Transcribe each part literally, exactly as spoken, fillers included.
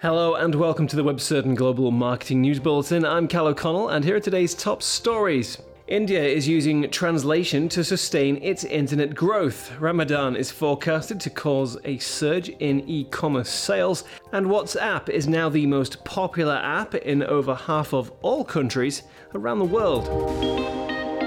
Hello and welcome to the WebCertain Global Marketing News Bulletin. I'm Cal O'Connell and here are today's top stories. India is using translation to sustain its internet growth. Ramadan is forecasted to cause a surge in e-commerce sales, and WhatsApp is now the most popular app in over half of all countries around the world.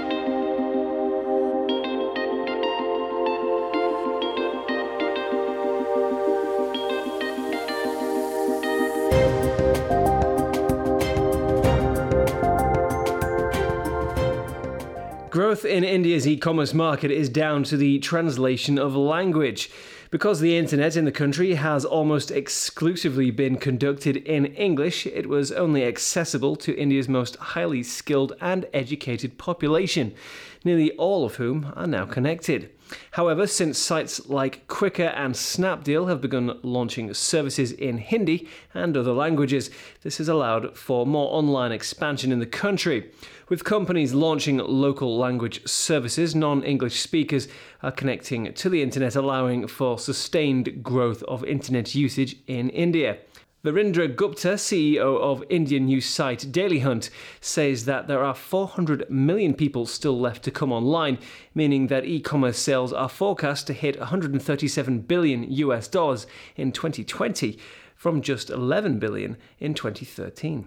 Growth in India's e-commerce market is down to the translation of language. Because the internet in the country has almost exclusively been conducted in English, it was only accessible to India's most highly skilled and educated population, nearly all of whom are now connected. However, since sites like Quikr and Snapdeal have begun launching services in Hindi and other languages, this has allowed for more online expansion in the country. With companies launching local language services, non-English speakers are connecting to the internet, allowing for sustained growth of internet usage in India. Virendra Gupta, C E O of Indian news site Daily Hunt, says that there are four hundred million people still left to come online, meaning that e-commerce sales are forecast to hit one hundred thirty-seven billion U S dollars in twenty twenty, from just eleven billion in twenty thirteen.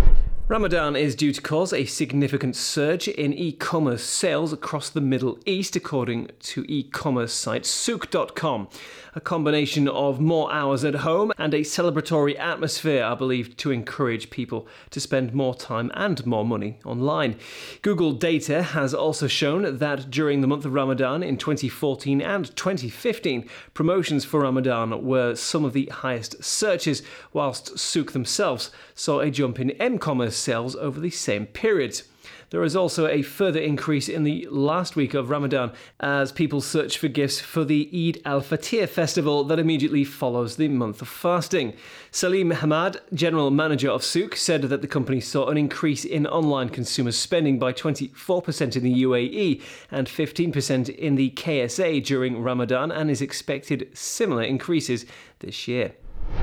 Ramadan is due to cause a significant surge in e-commerce sales across the Middle East, according to e-commerce site Souq dot com. A combination of more hours at home and a celebratory atmosphere are believed to encourage people to spend more time and more money online. Google data has also shown that during the month of Ramadan in twenty fourteen and twenty fifteen, promotions for Ramadan were some of the highest searches, whilst Souq themselves saw a jump in m-commerce sales over the same period. There is also a further increase in the last week of Ramadan as people search for gifts for the Eid al-Fitr festival that immediately follows the month of fasting. Salim Hamad, general manager of Souq, said that the company saw an increase in online consumer spending by twenty-four percent in the U A E and fifteen percent in the K S A during Ramadan and is expected similar increases this year.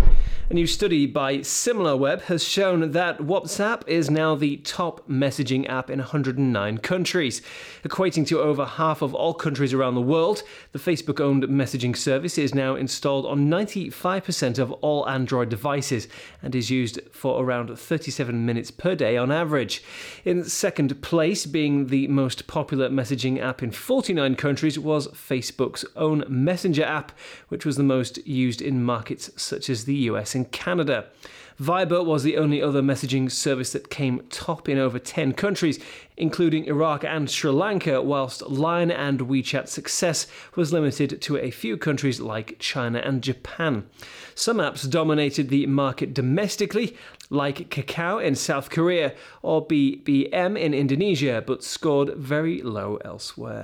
A new study by SimilarWeb has shown that WhatsApp is now the top messaging app in one hundred nine countries. Equating to over half of all countries around the world, the Facebook-owned messaging service is now installed on ninety-five percent of all Android devices and is used for around thirty-seven minutes per day on average. In second place, being the most popular messaging app in forty-nine countries, was Facebook's own Messenger app, which was the most used in markets such as the U S and Canada. Viber was the only other messaging service that came top in over ten countries, including Iraq and Sri Lanka, whilst Line and WeChat success was limited to a few countries like China and Japan. Some apps dominated the market domestically, like Kakao in South Korea or B B M in Indonesia, but scored very low elsewhere.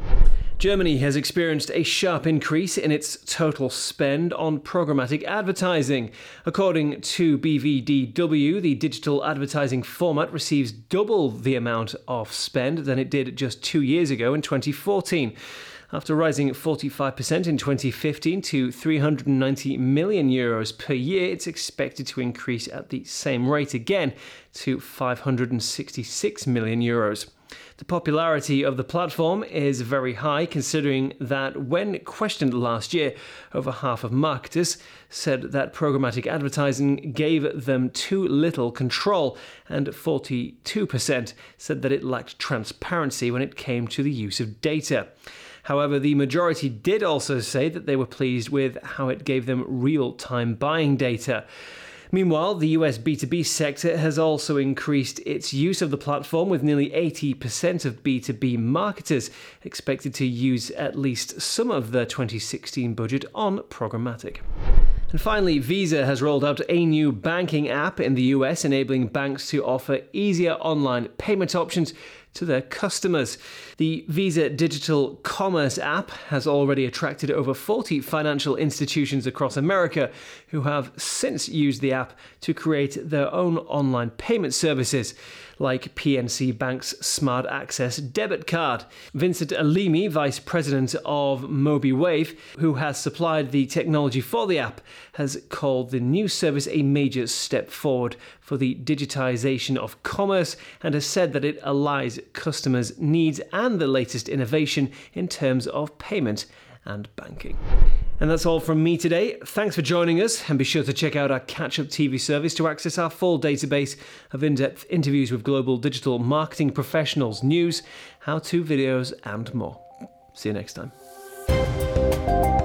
Germany has experienced a sharp increase in its total spend on programmatic advertising. According to B V D W, the digital advertising format receives double the amount of spend than it did just two years ago in twenty fourteen. After rising forty-five percent in twenty fifteen to three hundred ninety million euros per year, it's expected to increase at the same rate again to five hundred sixty-six million euros. The popularity of the platform is very high, considering that when questioned last year, over half of marketers said that programmatic advertising gave them too little control, and forty-two percent said that it lacked transparency when it came to the use of data. However, the majority did also say that they were pleased with how it gave them real-time buying data. Meanwhile, the U S B two B sector has also increased its use of the platform, with nearly eighty percent of B two B marketers expected to use at least some of their twenty sixteen budget on programmatic. And finally, Visa has rolled out a new banking app in the U S, enabling banks to offer easier online payment options to their customers. The Visa Digital Commerce app has already attracted over forty financial institutions across America who have since used the app to create their own online payment services, like P N C Bank's Smart Access debit card. Vincent Alimi, Vice President of MobiWave, who has supplied the technology for the app, has called the new service a major step forward for the digitization of commerce and has said that it aligns customers' needs and the latest innovation in terms of payment and banking. And that's all from me today. Thanks for joining us, and be sure to check out our Catch-Up T V service to access our full database of in-depth interviews with global digital marketing professionals, news, how-to videos, and more. See you next time.